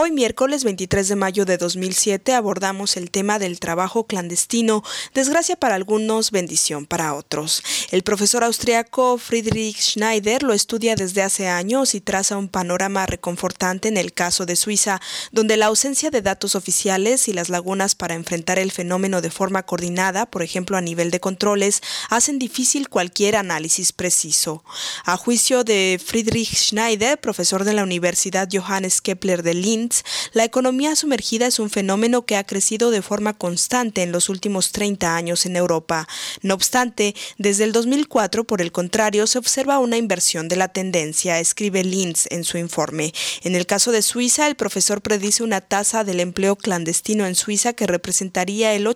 Hoy, miércoles 23 de mayo de 2007, abordamos el tema del trabajo clandestino, desgracia para algunos, bendición para otros. El profesor austriaco Friedrich Schneider lo estudia desde hace años y traza un panorama reconfortante en el caso de Suiza, donde la ausencia de datos oficiales y las lagunas para enfrentar el fenómeno de forma coordinada, por ejemplo a nivel de controles, hacen difícil cualquier análisis preciso. A juicio de Friedrich Schneider, profesor de la Universidad Johannes Kepler de Linz, la economía sumergida es un fenómeno que ha crecido de forma constante en los últimos 30 años en Europa. No obstante, desde el 2004, por el contrario, se observa una inversión de la tendencia, escribe Linz en su informe. En el caso de Suiza, el profesor predice una tasa del empleo clandestino en Suiza que representaría el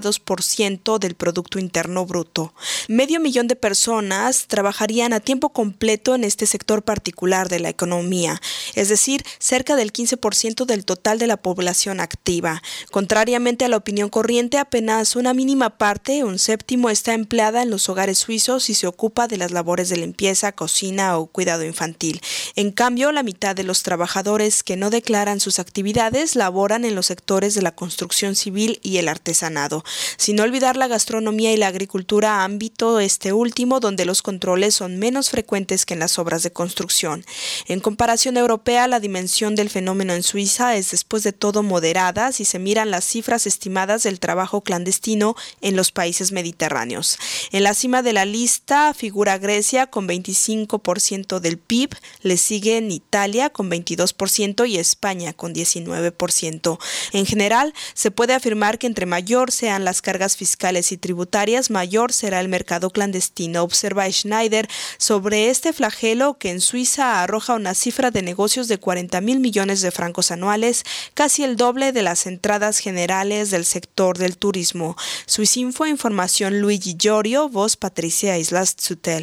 8,2% del Producto Interno Bruto. 500,000 de personas trabajarían a tiempo completo en este sector particular de la economía, es decir, cerca del 15% del total de la población activa. Contrariamente a la opinión corriente, apenas una mínima parte, un séptimo, está empleada en los hogares suizos y se ocupa de las labores de limpieza, cocina o cuidado infantil. En cambio, la mitad de los trabajadores que no declaran sus actividades laboran en los sectores de la construcción civil y el artesanado. Sin olvidar la gastronomía y la agricultura, ámbito este último donde los controles son menos frecuentes que en las obras de construcción. En comparación europea, la dimensión del fenómeno en Suiza es después de todo moderada si se miran las cifras estimadas del trabajo clandestino en los países mediterráneos. En la cima de la lista figura Grecia con 25% del PIB, le siguen Italia con 22% y España con 19%. En general, se puede afirmar que entre mayor sean las cargas fiscales y tributarias, mayor será el mercado clandestino, observa Schneider sobre este flagelo que en Suiza arroja una cifra de negocios de 40,000 millones de francos anuales, casi el doble de las entradas generales del sector del turismo. Suisinfo, información Luigi Giorgio, voz Patricia Islas Zutel.